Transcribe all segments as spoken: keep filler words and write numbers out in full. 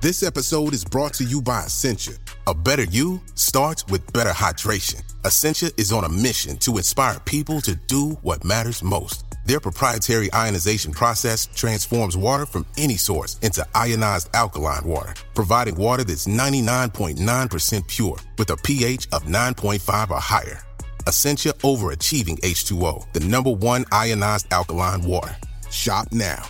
This episode is brought to you by Essentia. A better you starts with better hydration. Essentia is on a mission to inspire people to do what matters most. Their proprietary ionization process transforms water from any source into ionized alkaline water, providing water that's ninety-nine point nine percent pure with a pH of nine point five or higher. Essentia Overachieving H two O, the number one ionized alkaline water. Shop now.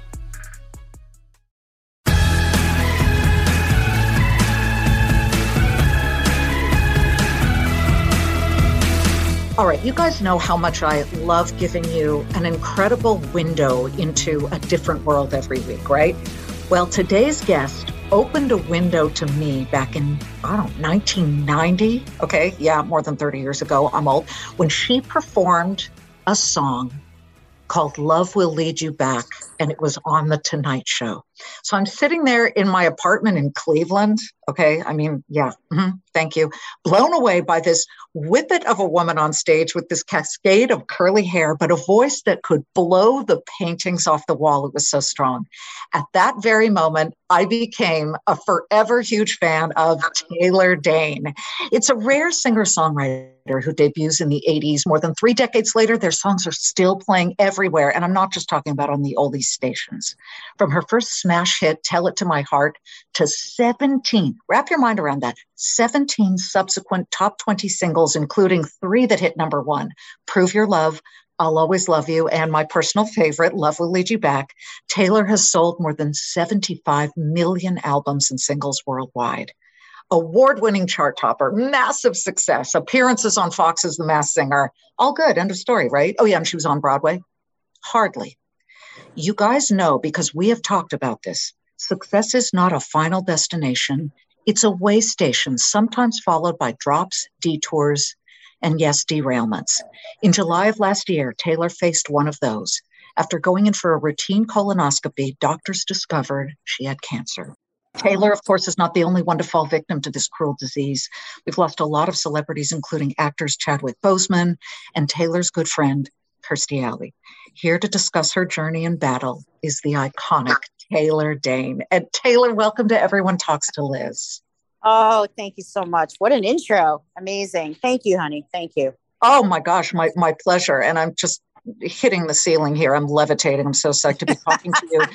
All right, you guys know how much I love giving you an incredible window into a different world every week, right? Well, today's guest opened a window to me back in, I don't know, nineteen ninety. Okay, yeah, more than thirty years ago. I'm old. When she performed a song called Love Will Lead You Back, and it was on The Tonight Show. So I'm sitting there in my apartment in Cleveland. Okay, I mean, yeah, mm-hmm, thank you. Blown away by this whippet of a woman on stage with this cascade of curly hair, but a voice that could blow the paintings off the wall. It was so strong. At that very moment, I became a forever huge fan of Taylor Dayne. It's a rare singer-songwriter who debuts in the eighties. More than three decades later, their songs are still playing everywhere. And I'm not just talking about on the oldies stations. From her first smash hit, Tell It to My Heart, to seventeen, wrap your mind around that, seventeen subsequent top twenty singles, including three that hit number one, Prove Your Love, I'll Always Love You, and my personal favorite, Love Will Lead You Back. Taylor has sold more than seventy-five million albums and singles worldwide. Award-winning chart topper, massive success, appearances on Fox's The Masked Singer. All good, end of story, right? Oh yeah, and she was on Broadway? Hardly. You guys know, because we have talked about this, success is not a final destination. It's a way station, sometimes followed by drops, detours, and yes, derailments. In July of last year, Taylor faced one of those. After going in for a routine colonoscopy, doctors discovered she had cancer. Taylor, of course, is not the only one to fall victim to this cruel disease. We've lost a lot of celebrities, including actors Chadwick Boseman and Taylor's good friend, Kirstie Alley. Here to discuss her journey in battle is the iconic Taylor Dayne. And Taylor, welcome to Everyone Talks to Liz. Oh, thank you so much. What an intro. Amazing. Thank you, honey. Thank you. Oh my gosh, my, my pleasure. And I'm just hitting the ceiling here. I'm levitating. I'm so psyched to be talking to you.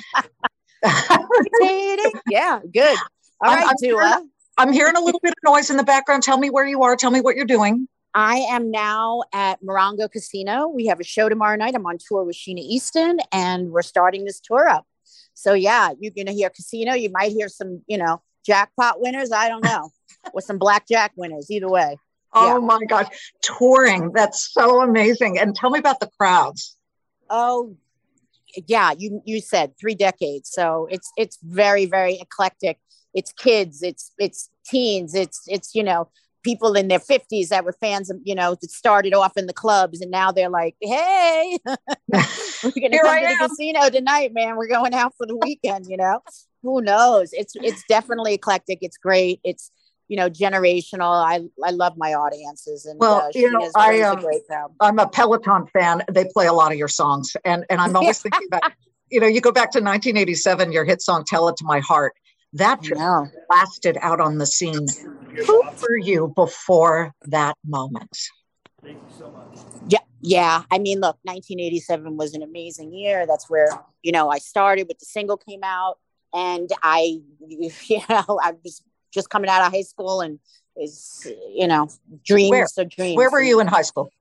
Yeah, good. All right, I'm, I'm Dua. Hearing, I'm hearing a little bit of noise in the background. Tell me where you are. Tell me what you're doing. I am now at Morongo Casino. We have a show tomorrow night. I'm on tour with Sheena Easton, and we're starting this tour up. So yeah, you're going to hear casino. You might hear some, you know, jackpot winners. I don't know. Or some blackjack winners. Either way. Oh yeah. my gosh. Touring. That's so amazing. And tell me about the crowds. Oh, yeah. You, you said three decades. So it's, it's very, very eclectic. It's kids. It's, it's teens. It's, it's, you know, people in their fifties that were fans of, you know, that started off in the clubs, and now they're like, hey, we're going to come to the casino tonight, man. We're going out for the weekend, you know? Who knows? It's it's definitely eclectic. It's great. It's, you know, generational. I I love my audiences. And well, uh, you know, I, um, a great crowd. I'm a Peloton fan. They play a lot of your songs. And, and I'm always thinking about, you know, you go back to nineteen eighty-seven, your hit song, Tell It to My Heart. That just blasted out on the scene. Who were you before that moment? Thank you so much. Yeah, yeah. I mean, look, nineteen eighty-seven was an amazing year. That's where, you know, I started with the single came out, and I, you know, I was just coming out of high school, and is, you know, dreams where? are dreams. Where were you in high school?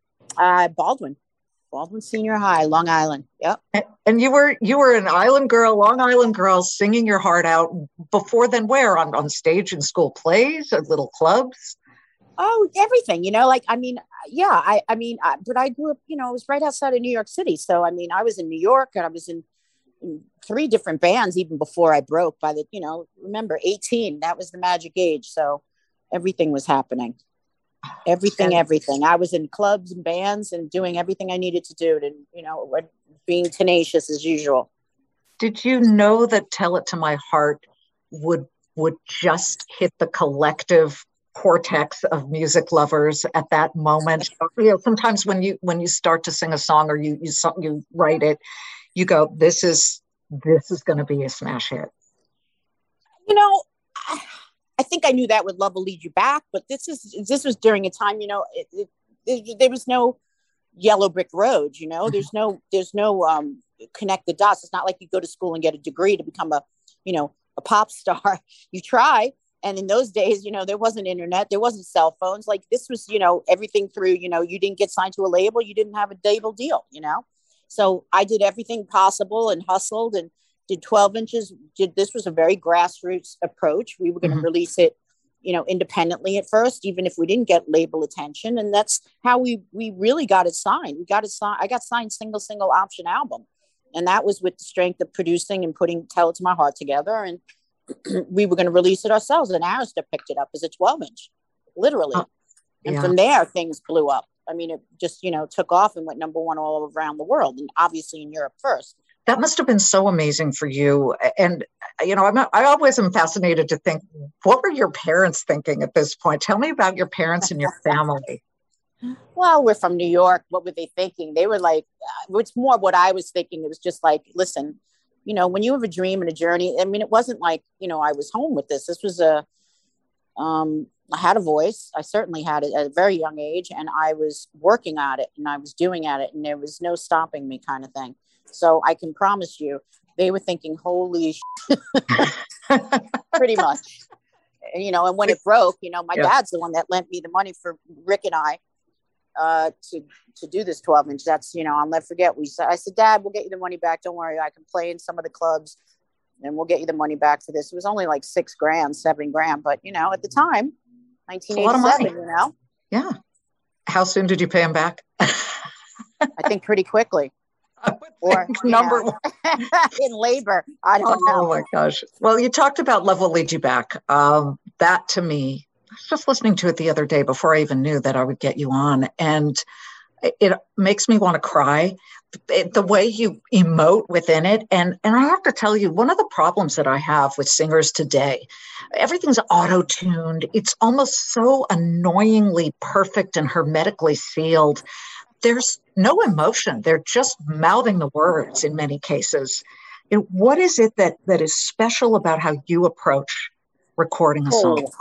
Uh, Baldwin. Baldwin Senior High, Long Island. Yep. And you were you were an island girl, Long Island girl, singing your heart out. Before then, where? On on stage in school plays or little clubs? Oh, everything. You know, like I mean, yeah. I I mean, I, but I grew up. You know, I was right outside of New York City, so I mean, I was in New York, and I was in, in three different bands even before I broke. By the you know, remember eighteen? That was the magic age. So everything was happening. Everything, everything. I was in clubs and bands and doing everything I needed to do to, you know, being tenacious as usual. Did you know that Tell It to My Heart would would just hit the collective cortex of music lovers at that moment? You know, sometimes when you when you start to sing a song or you you you write it, you go, "This is this is going to be a smash hit." You know, I think I knew that would Love Will Lead You Back, but this is this was during a time, you know, it, it, it, there was no yellow brick road, you know, mm-hmm. there's no there's no um, connect the dots. It's not like you go to school and get a degree to become a, you know, a pop star. You try. And in those days, you know, there wasn't internet, there wasn't cell phones. Like this was, you know, everything through, you know, you didn't get signed to a label, you didn't have a label deal, you know. So I did everything possible and hustled and did twelve inches. Did this was a very grassroots approach. We were going to mm-hmm. release it, you know, independently at first, even if we didn't get label attention. And that's how we we really got it signed. We got it signed. I got signed single, single option album. And that was with the strength of producing and putting Tell It to My Heart together. And we were going to release it ourselves, and Arista picked it up as a twelve inch, literally. Oh, yeah. And from there, things blew up. I mean, it just, you know, took off and went number one all around the world, and obviously in Europe first. That must have been so amazing for you. And, you know, I'm not, I always am fascinated to think, what were your parents thinking at this point? Tell me about your parents and your family. Well, we're from New York. What were they thinking? They were like, uh, it's more what I was thinking. It was just like, listen, you know, when you have a dream and a journey, I mean, it wasn't like, you know, I was home with this. This was a, um, I had a voice. I certainly had it at a very young age, and I was working at it and I was doing at it, and there was no stopping me kind of thing. So I can promise you, they were thinking, holy shit, pretty much, you know, and when it broke, you know, my yeah. dad's the one that lent me the money for Rick and I, uh, to, to do this twelve inch. That's, you know, I'll never forget. We said, I said, Dad, we'll get you the money back. Don't worry. I can play in some of the clubs and we'll get you the money back for this. It was only like six grand, seven grand. But, you know, at the time, nineteen eighty-seven, you know? Yeah. How soon did you pay him back? I think pretty quickly. Or number one. In labor. I don't oh, know. Oh my gosh. Well, you talked about Love Will Lead You Back. Um, that to me, I was just listening to it the other day before I even knew that I would get you on. And it, it makes me want to cry. It, the way you emote within it. And, and I have to tell you, one of the problems that I have with singers today, everything's auto-tuned. It's almost so annoyingly perfect and hermetically sealed. There's no emotion. They're just mouthing the words in many cases. You know, what is it that, that is special about how you approach recording a song? Oh.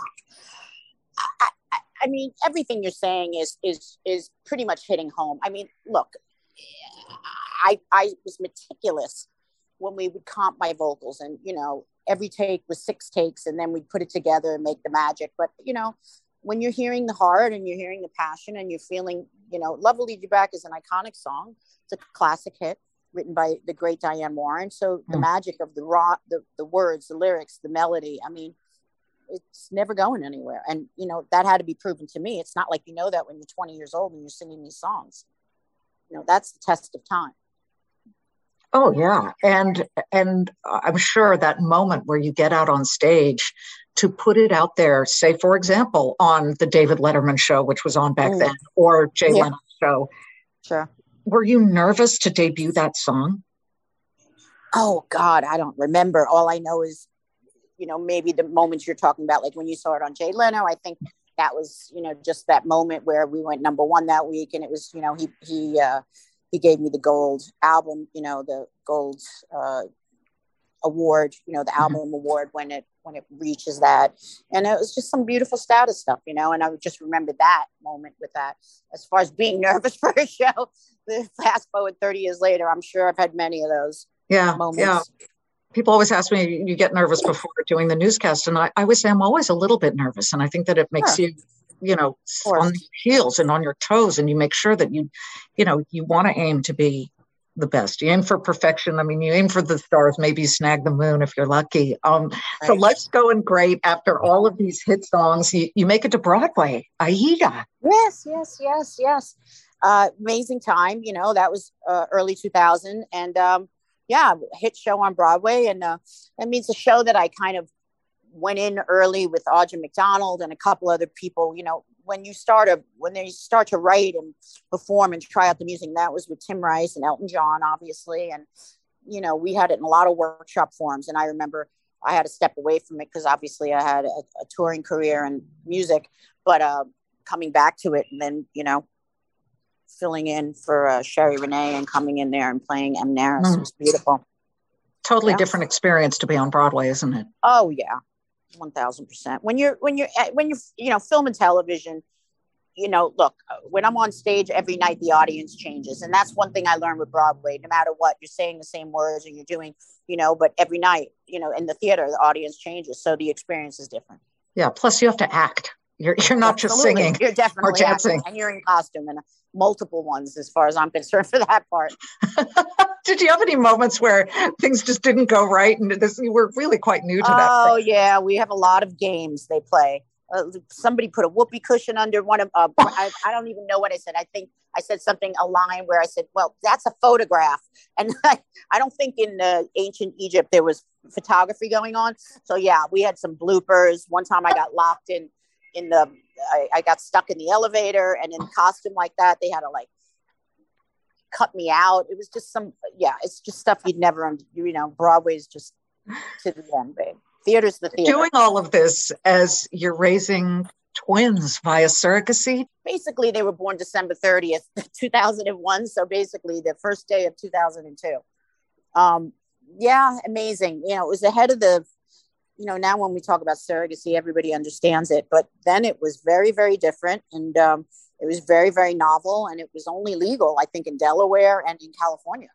I, I, I mean, everything you're saying is is is pretty much hitting home. I mean, look, I I was meticulous when we would comp my vocals, and you know, every take was six takes, and then we'd put it together and make the magic. But you know, when you're hearing the heart and you're hearing the passion and you're feeling, you know, Love Will Lead You Back is an iconic song. It's a classic hit written by the great Diane Warren. So the mm. magic of the raw, the, the words, the lyrics, the melody, I mean, it's never going anywhere. And, you know, that had to be proven to me. It's not like you know that when you're twenty years old and you're singing these songs. You know, that's the test of time. Oh, yeah. And and I'm sure that moment where you get out on stage to put it out there, say, for example, on the David Letterman show, which was on back mm. then, or Jay yeah. Leno's show. Sure. Were you nervous to debut that song? Oh, God, I don't remember. All I know is, you know, maybe the moments you're talking about, like when you saw it on Jay Leno, I think that was, you know, just that moment where we went number one that week. And it was, you know, he, he, uh, he gave me the gold album, you know, the gold, uh, award, you know, the album mm-hmm. award when it, when it reaches that. And it was just some beautiful status stuff, you know, and I would just remember that moment with that. As far as being nervous for a show, fast forward thirty years later, I'm sure I've had many of those yeah, moments. Yeah. People always ask me, you get nervous before doing the newscast. And I, I would say I'm always a little bit nervous. And I think that it makes sure. you, you know, on your heels and on your toes. And you make sure that you, you know, you want to aim to be the best. You aim for perfection. I mean, you aim for the stars, maybe snag the moon if you're lucky. Um, right. So life's going great after all of these hit songs. You, you make it to Broadway, Aida. Yes, yes, yes, yes. Uh, amazing time. You know, that was uh, early two thousand. And um, yeah, hit show on Broadway. And uh, that means a show that I kind of went in early with Audra McDonald and a couple other people. You know, when you start a, when they start to write and perform and try out the music, that was with Tim Rice and Elton John, obviously. And, you know, we had it in a lot of workshop forms. And I remember I had to step away from it because obviously I had a, a touring career and music, but uh, coming back to it and then, you know, filling in for uh, Sherry Renee and coming in there and playing M. Naris mm. was beautiful. Totally yeah. different experience to be on Broadway, isn't it? Oh, yeah. one thousand percent. When you're, when you're, when you're, you know, film and television, you know, look, when I'm on stage every night, the audience changes. And that's one thing I learned with Broadway. No matter what, you're saying the same words and you're doing, you know, but every night, you know, in the theater, the audience changes. So the experience is different. Yeah. Plus you have to act. You're you're not Absolutely. just singing. You're definitely or dancing. acting, and you're in costume, and multiple ones as far as I'm concerned for that part. Did you have any moments where things just didn't go right? And this, you were really quite new to that. Oh, yeah. We have a lot of games they play. Uh, somebody put a whoopee cushion under one of, uh, I, I don't even know what I said. I think I said something, a line where I said, well, that's a photograph. And I, I don't think in uh, ancient Egypt there was photography going on. So yeah, we had some bloopers. One time I got locked in, in the, I, I got stuck in the elevator, and in costume like that, they had to like cut me out. It was just some, yeah, it's just stuff you'd never, you know, Broadway's just to the end, babe. Theater's the theater. Doing all of this as you're raising twins via surrogacy? Basically, they were born December thirtieth, two thousand one. So basically the first day of two thousand two. Um, yeah, amazing. You know, it was ahead of the, you know, now when we talk about surrogacy, everybody understands it. But then it was very, very different. And um, it was very, very novel. And it was only legal, I think, in Delaware and in California.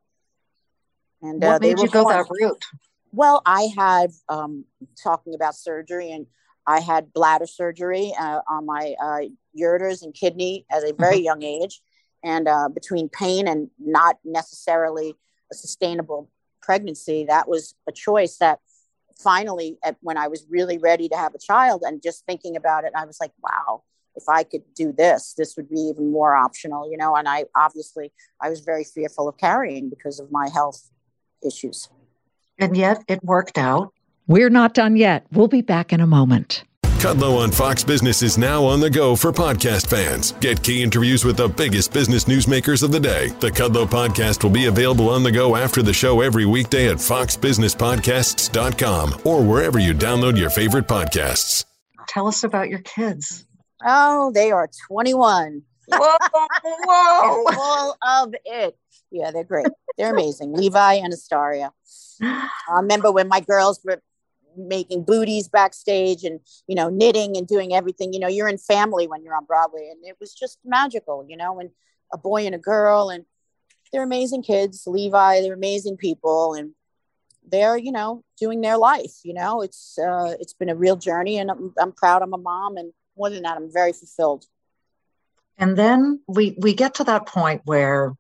And what uh, made you go born- that route? Well, I had, um, talking about surgery, and I had bladder surgery uh, on my uh, ureters and kidney at a very mm-hmm. young age. And uh, between pain and not necessarily a sustainable pregnancy, that was a choice that finally, at, when I was really ready to have a child and just thinking about it, I was like, wow, if I could do this, this would be even more optional, you know. And I obviously, I was very fearful of carrying because of my health issues. And yet it worked out. We're not done yet. We'll be back in a moment. Kudlow on Fox Business is now on the go for podcast fans. Get key interviews with the biggest business newsmakers of the day. The Kudlow podcast will be available on the go after the show every weekday at fox business podcasts dot com or wherever you download your favorite podcasts. Tell us about your kids. Oh, they are twenty-one. Whoa, whoa. They're full of it. Yeah, they're great. They're amazing. Levi and Astaria. I remember when my girls were making booties backstage and, you know, knitting and doing everything. You know, you're in family when you're on Broadway, and it was just magical, you know, and a boy and a girl, and they're amazing kids. Levi, they're amazing people, and they're, you know, doing their life. You know, it's uh, it's been a real journey, and I'm, I'm proud I'm a mom, and more than that, I'm very fulfilled. And then we we get to that point where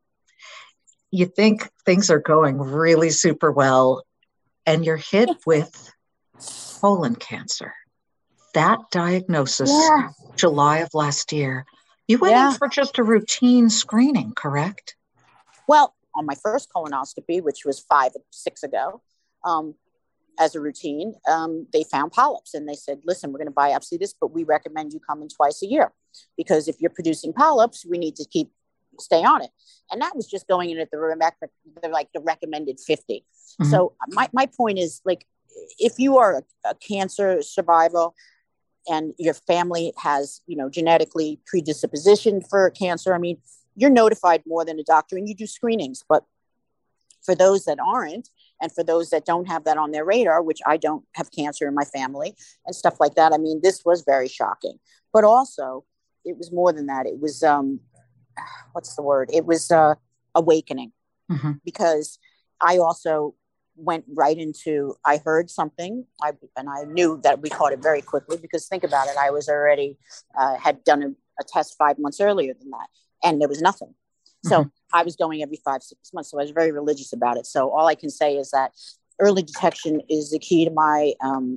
you think things are going really super well, and you're hit with colon cancer. That diagnosis, yeah. July of last year. You went yeah. in for just a routine screening, correct? Well, on my first colonoscopy, which was five, six ago, um, as a routine, um, they found polyps, and they said, listen, we're going to biopsy this, but we recommend you come in twice a year, because if you're producing polyps, we need to keep stay on it. And that was just going in at the, the like the recommended fifty. Mm-hmm. So my, my point is, like, if you are a, a cancer survivor and your family has, you know, genetically predisposition for cancer, I mean, you're notified more than a doctor, and you do screenings. But for those that aren't, and for those that don't have that on their radar, which I don't have cancer in my family and stuff like that, I mean, this was very shocking. But also, it was more than that. It was, um, what's the word? It was uh, awakening, mm-hmm. because I also went right into, I heard something, I, and I knew that we caught it very quickly, because think about it, I was already, uh, had done a, a test five months earlier than that, and there was nothing. So mm-hmm. I was going every five, six months. So I was very religious about it. So all I can say is that early detection is the key to my, um,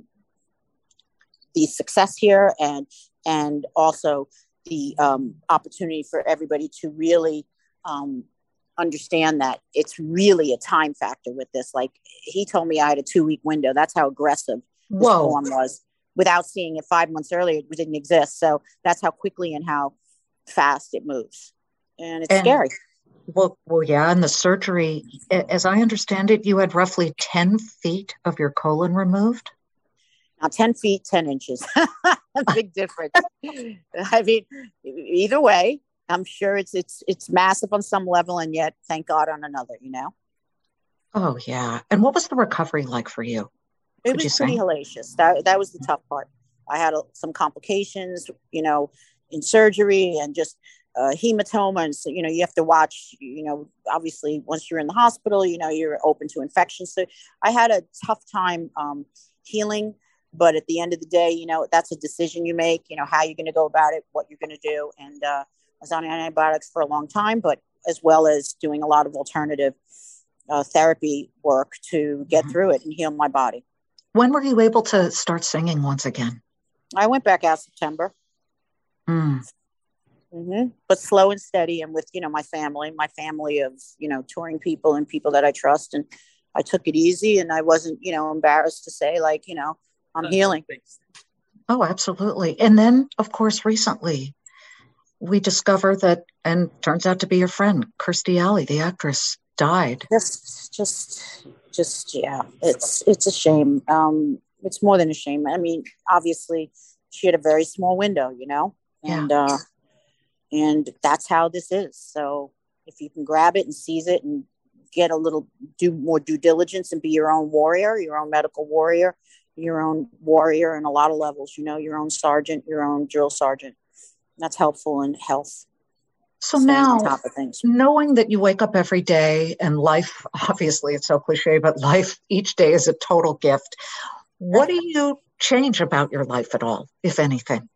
the success here, and, and also the um, opportunity for everybody to really um, understand that it's really a time factor with this. Like, he told me I had a two week window. That's how aggressive this Whoa. form was. Without seeing it five months earlier, it didn't exist. So that's how quickly and how fast it moves. And it's and, scary. Well, well, yeah. And the surgery, as I understand it, you had roughly ten feet of your colon removed. Now, ten feet, ten inches. A big difference. I mean, either way, I'm sure it's it's it's massive on some level, and yet, thank God, on another, you know? Oh, yeah. And what was the recovery like for you? It was pretty hellacious. That that was the tough part. I had a, some complications, you know, in surgery and just uh, hematoma. And so, you know, you have to watch, you know, obviously once you're in the hospital, you know, you're open to infections. So I had a tough time um, healing. But at the end of the day, you know, that's a decision you make, you know, how you're going to go about it, what you're going to do. And uh, I was on antibiotics for a long time, but as well as doing a lot of alternative uh, therapy work to get mm-hmm. through it and heal my body. When were you able to start singing once again? I went back out September. Mm. Mm-hmm. But slow and steady, and with, you know, my family, my family of, you know, touring people and people that I trust. And I took it easy, and I wasn't, you know, embarrassed to say, like, you know, I'm healing. Oh, absolutely. And then, of course, recently we discover that, and turns out to be your friend, Kirstie Alley, the actress, died. Just, just, just, yeah, it's, it's a shame. Um, it's more than a shame. I mean, obviously she had a very small window, you know, and, yeah. uh, and that's how this is. So if you can grab it and seize it and get a little, do more due diligence and be your own warrior, your own medical warrior, your own warrior in a lot of levels, you know, your own sergeant, your own drill sergeant. That's helpful in health. So now, on top of things. Knowing that you wake up every day and life, obviously it's so cliche, but life each day is a total gift. What do you change about your life at all, if anything?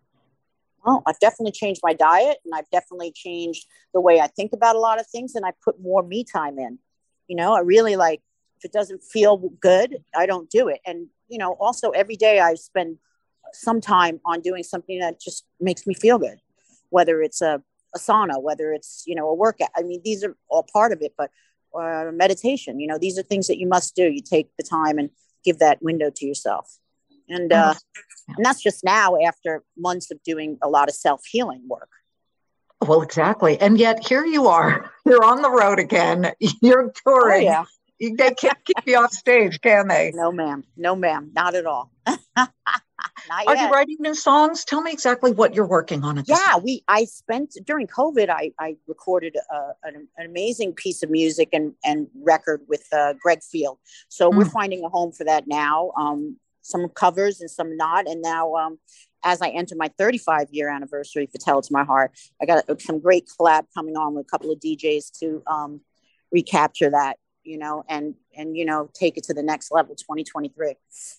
Well, I've definitely changed my diet, and I've definitely changed the way I think about a lot of things, and I put more me time in. You know, I really like, if it doesn't feel good, I don't do it. And, you know, also every day I spend some time on doing something that just makes me feel good, whether it's a, a sauna, whether it's, you know, a workout. I mean, these are all part of it, but uh, meditation, you know, these are things that you must do. You take the time and give that window to yourself. And, uh, and that's just now after months of doing a lot of self-healing work. Well, exactly. And yet here you are, you're on the road again, you're touring. Oh, yeah. They can't keep you off stage, can they? No, ma'am. No, ma'am. Not at all. Not Are yet. you writing new songs? Tell me exactly what you're working on at this Yeah, time. we. I spent, during COVID, I, I recorded uh, an, an amazing piece of music and, and record with uh, Greg Field. So mm. we're finding a home for that now. Um, some covers and some not. And now um, as I enter my thirty-five year anniversary for Tell It to My Heart, I got some great collab coming on with a couple of D Js to um, recapture that. You know, and, and, you know, take it to the next level, twenty twenty-three.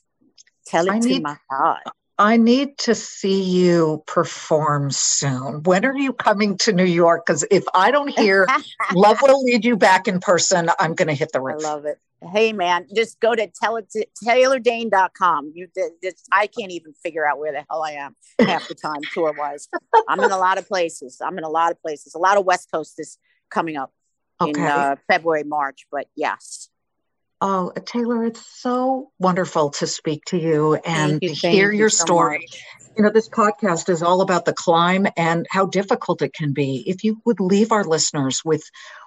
Tell it I to need, my heart. I need to see you perform soon. When are you coming to New York? Because if I don't hear Love Will Lead You Back in person, I'm going to hit the roof. I love it. Hey, man, just go to tell it to taylor dane dot com. You, this, I can't even figure out where the hell I am half the time, tour-wise. I'm in a lot of places. I'm in a lot of places. A lot of West Coast is coming up. In okay. uh, February, March, but yes. Oh, Taylor, it's so wonderful to speak to you and you, hear your you story. So you know, this podcast is all about the climb and how difficult it can be. If you would leave our listeners with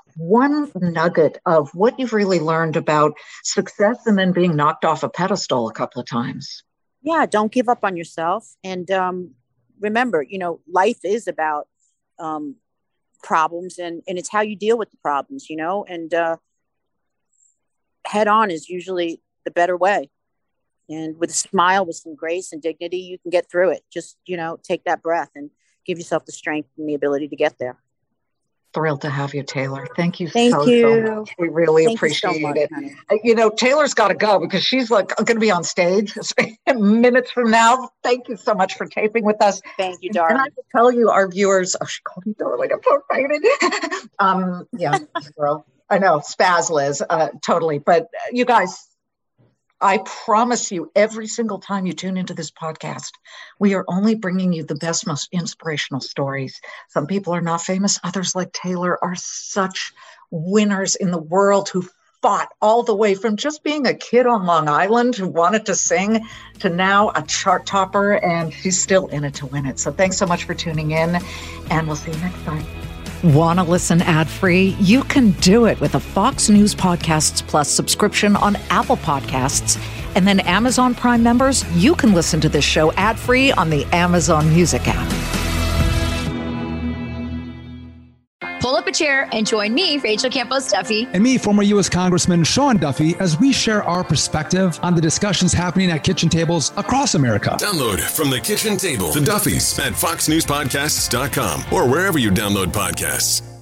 one nugget of what you've really learned about success and then being knocked off a pedestal a couple of times. Yeah, don't give up on yourself. And um, remember, you know, life is about um, problems and, and it's how you deal with the problems, you know, and uh, head on is usually the better way. And with a smile, with some grace and dignity, you can get through it. Just, you know, take that breath and give yourself the strength and the ability to get there. Thrilled to have you, Taylor. Thank you Thank so, you. so much. We really Thank appreciate you so much, it. honey. You know, Taylor's got to go because she's like going to be on stage minutes from now. Thank you so much for taping with us. Thank you, darling. And I will tell you, our viewers, oh, she called me darling. I'm so excited. um, yeah, girl. I know, spaz, Liz, uh, totally. But uh, you guys, I promise you, every single time you tune into this podcast, we are only bringing you the best, most inspirational stories. Some people are not famous. Others, like Taylor, are such winners in the world who fought all the way from just being a kid on Long Island who wanted to sing to now a chart topper, and she's still in it to win it. So thanks so much for tuning in, and we'll see you next time. Want to listen ad-free? You can do it with a Fox News Podcasts Plus subscription on Apple Podcasts. And then Amazon Prime members, you can listen to this show ad-free on the Amazon Music app. Pull up a chair and join me, Rachel Campos Duffy. And me, former U S Congressman Sean Duffy, as we share our perspective on the discussions happening at kitchen tables across America. Download From the Kitchen Table, The Duffys at fox news podcasts dot com or wherever you download podcasts.